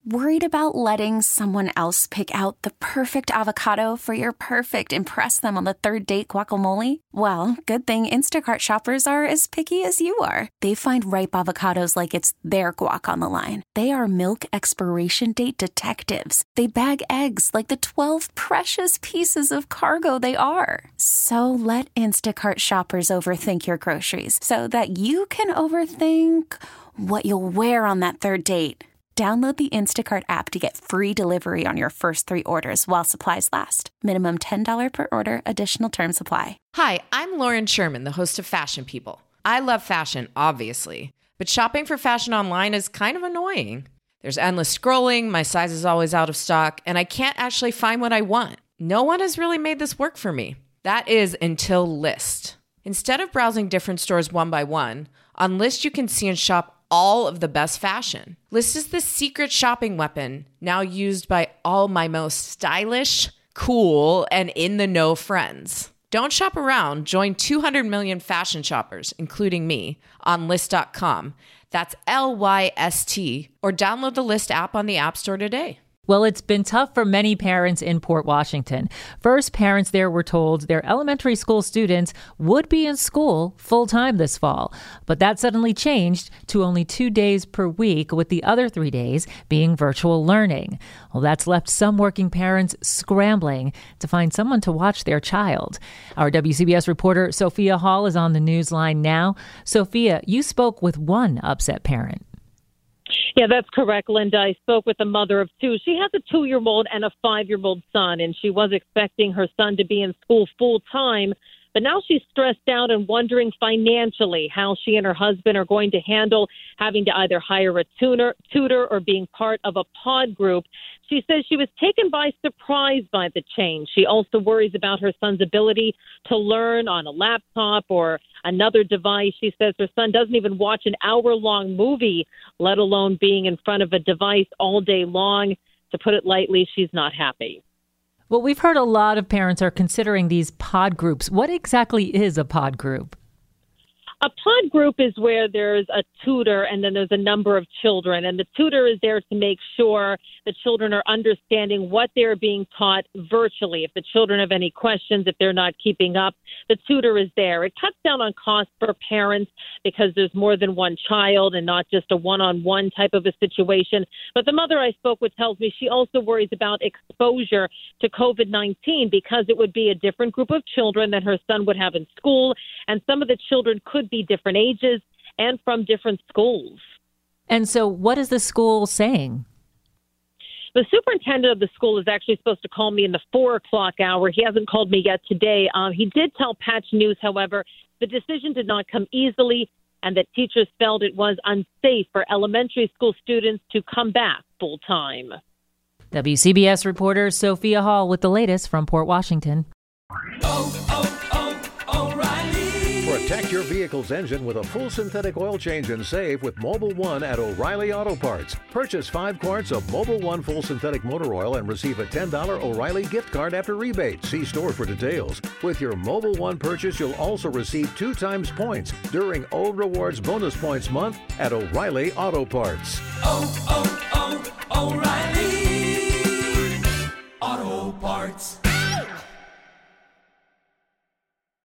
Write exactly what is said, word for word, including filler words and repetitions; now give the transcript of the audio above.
Worried about letting someone else pick out the perfect avocado for your perfect impress them on the third date guacamole? Well, good thing Instacart shoppers are as picky as you are. They find ripe avocados like it's their guac on the line. They are milk expiration date detectives. They bag eggs like the twelve precious pieces of cargo they are. So let Instacart shoppers overthink your groceries so that you can overthink what you'll wear on that third date. Download the Instacart app to get free delivery on your first three orders while supplies last. Minimum ten dollars per order. Additional terms apply. Hi, I'm Lauren Sherman, the host of Fashion People. I love fashion, obviously, but shopping for fashion online is kind of annoying. There's endless scrolling, my size is always out of stock, and I can't actually find what I want. No one has really made this work for me. That is until Lyst. Instead of browsing different stores one by one, on Lyst you can see and shop all of the best fashion. Lyst is the secret shopping weapon now used by all my most stylish, cool, and in-the-know friends. Don't shop around. Join two hundred million fashion shoppers, including me, on Lyst dot com. That's L Y S T. Or download the Lyst app on the App Store today. Well, it's been tough for many parents in Port Washington. First, parents there were told their elementary school students would be in school full-time this fall. But that suddenly changed to only two days per week, with the other three days being virtual learning. Well, that's left some working parents scrambling to find someone to watch their child. Our W C B S reporter Sophia Hall is on the news line now. Sophia, you spoke with one upset parent. Yeah, that's correct, Linda. I spoke with a mother of two. She has a two-year-old and a five-year-old son, and she was expecting her son to be in school full-time. But now she's stressed out and wondering financially how she and her husband are going to handle having to either hire a tutor, tutor or being part of a pod group. She says she was taken by surprise by the change. She also worries about her son's ability to learn on a laptop or another device. She says her son doesn't even watch an hour-long movie, let alone being in front of a device all day long. To put it lightly, she's not happy. Well, we've heard a lot of parents are considering these pod groups. What exactly is a pod group? A pod group is where there's a tutor and then there's a number of children, and the tutor is there to make sure the children are understanding what they're being taught virtually. If the children have any questions, if they're not keeping up, the tutor is there. It cuts down on costs for parents because there's more than one child and not just a one-on-one type of a situation. But the mother I spoke with tells me she also worries about exposure to COVID nineteen because it would be a different group of children than her son would have in school, and some of the children could be different ages and from different schools. And so what is the school saying? The superintendent of the school is actually supposed to call me in the four o'clock hour. He hasn't called me yet today. Um, he did tell Patch News, however, the decision did not come easily and that teachers felt it was unsafe for elementary school students to come back full time. W C B S reporter Sophia Hall with the latest from Port Washington. Oh, oh, oh, O'Reilly. Protect your vehicle's engine with a full synthetic oil change and save with Mobil one at O'Reilly Auto Parts. Purchase five quarts of Mobil one full synthetic motor oil and receive a ten dollars O'Reilly gift card after rebate. See store for details. With your Mobil one purchase, you'll also receive two times points during O Rewards Bonus Points Month at O'Reilly Auto Parts. Oh, oh, oh, O'Reilly.